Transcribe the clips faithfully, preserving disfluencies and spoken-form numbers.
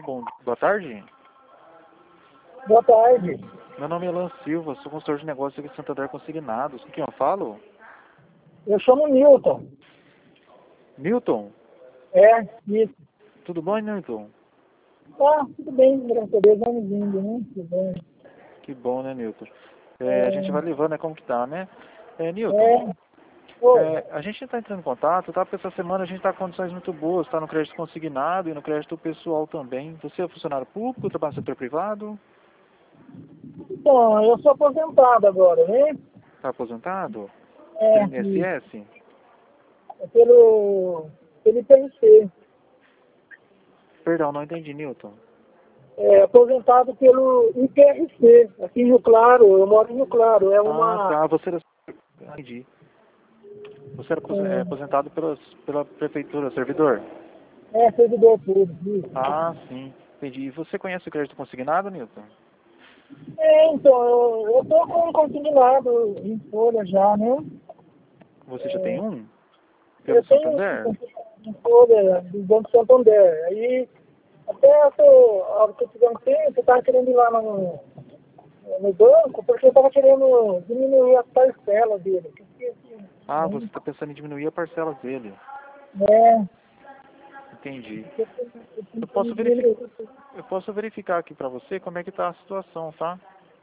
bom, boa tarde. Boa tarde. Meu nome é Alan Silva, sou consultor de negócios aqui de Santander Consignados. Com quem eu falo? Eu chamo Newton. Newton? É, isso. Tudo bom, Newton? Tá, tudo bem, graças a Deus, vamos indo, né? Tudo bem. Que bom, né, Newton? É, É, a gente vai levando, né, como que tá, né? É, Newton, é, oi, é, a gente está entrando em contato, tá? Porque essa semana a gente está com condições muito boas, está no crédito consignado e no crédito pessoal também. Você é funcionário público, trabalha no setor privado? então, eu sou aposentado agora, né? Está aposentado? É, Pelo isso. I N S S? É pelo, pelo I P N C. Perdão, não entendi, Newton. É, aposentado pelo I P R C, aqui em Rio Claro, eu moro em Rio Claro, é Ah, uma... tá, você era... Ah, entendi. Você era apos- é, aposentado pelas, pela prefeitura, servidor? É, é servidor público, isso. Ah, sim, entendi. E você conhece o crédito consignado, Newton? É, então, eu, eu tô com um consignado em folha já, né? Você já tem É, um? Pelo eu tenho Santander? em folha do Banco Santander, aí até eu tô, a hora que eu tiver um tempo, eu tava querendo ir lá no, no banco, porque eu tava querendo diminuir as parcelas dele. Porque, assim, Ah, você está pensando em diminuir a parcela dele. é, Entendi. eu tenho eu Eu tenho que posso verificar, diminuir. eu posso verificar aqui para você como é que está a situação, tá?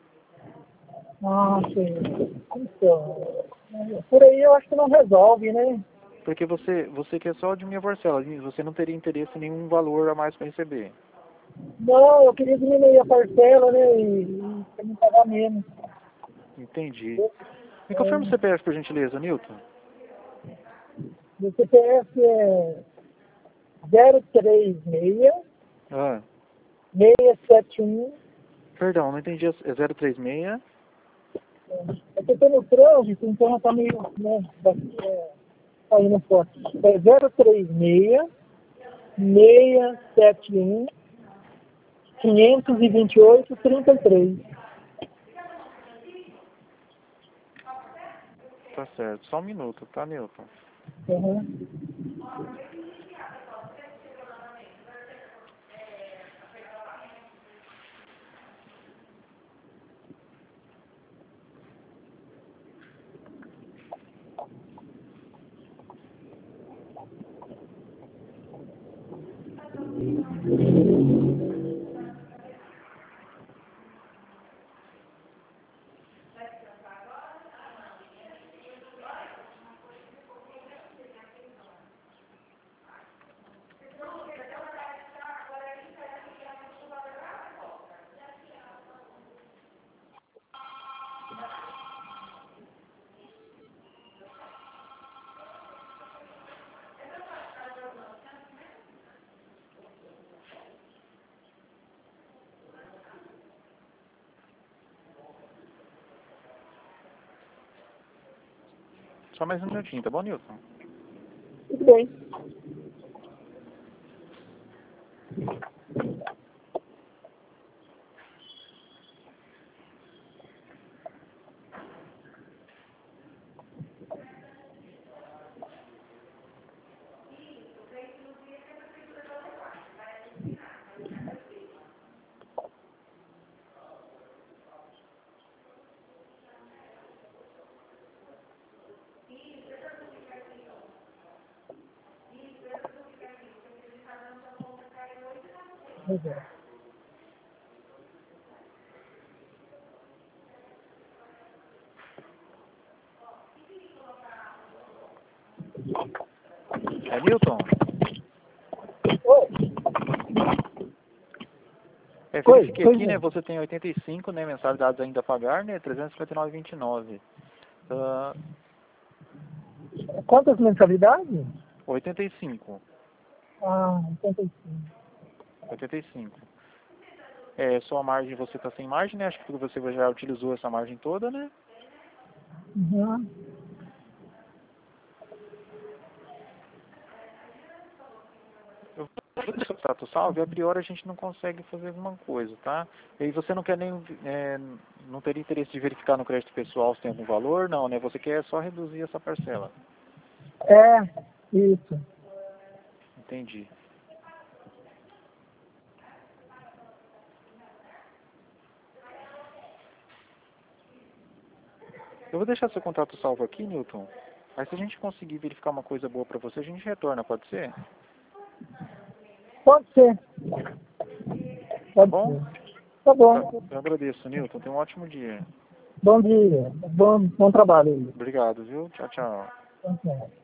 Ah, sim. Então, por aí eu acho que não resolve, né? Porque você, você quer só diminuir a parcela, você não teria interesse em nenhum valor a mais para receber. Não, eu queria diminuir a parcela, né? E, e pra não pagar menos. Entendi. Me É, confirma o C P F, por gentileza, Newton. meu C P F é zero três seis, Ah, seis sete um. perdão, não entendi. É zero três seis. É que eu tô no trânsito, então tá meio, né, daqui, é, saindo forte. É zero três seis, seis sete um, cinco dois oito, três três. Tá certo. Só um minuto, tá, Newton? Uhum. Só mais um minutinho, tá bom, Newton? Tudo bem. Pois é. É, Newton? Oi, É, oi, verifiquei pois aqui, é. né? Você tem oitenta e cinco, né? Mensalidades ainda a pagar, né? trezentos e cinquenta e nove e vinte e nove. Ah, Quantas mensalidades? oitenta e cinco. Ah, oitenta e cinco. oitenta e cinco. É, sua margem, você está sem margem, né? Acho que você já utilizou essa margem toda, né? Uhum. Eu vou deixar o status salvo e a priori a gente não consegue fazer alguma coisa, tá? E aí você não quer nem, é, não teria interesse de verificar no crédito pessoal se tem algum valor? Não, né? Você quer só reduzir essa parcela. É, isso. Entendi. Eu vou deixar seu contato salvo aqui, Newton. Aí se a gente conseguir verificar uma coisa boa para você, a gente retorna, pode ser? Pode ser. Tá Pode bom? ser. Tá bom. Eu agradeço, Newton. Tenha um ótimo dia. Bom dia. Bom, bom trabalho aí. Obrigado, viu? Tchau, tchau. Tchau, tchau.